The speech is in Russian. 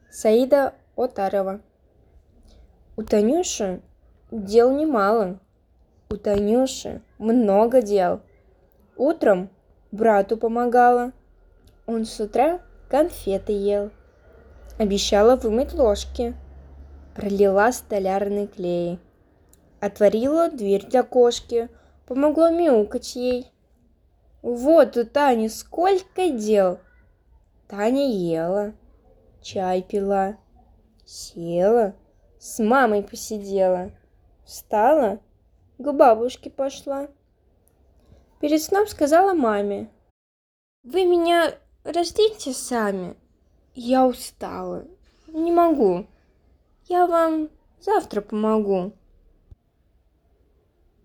Саида Отарова. У Танюши дел немало. У Танюши много дел. Утром брату помогала. Он с утра конфеты ел. Обещала вымыть ложки. Пролила столярный клей. Отворила дверь для кошки. Помогла мяукать ей. Вот у Тани сколько дел. Таня ела, чай пила, села, с мамой посидела, встала, к бабушке пошла. Перед сном сказала маме: «Вы меня растите сами, я устала, не могу, я вам завтра помогу».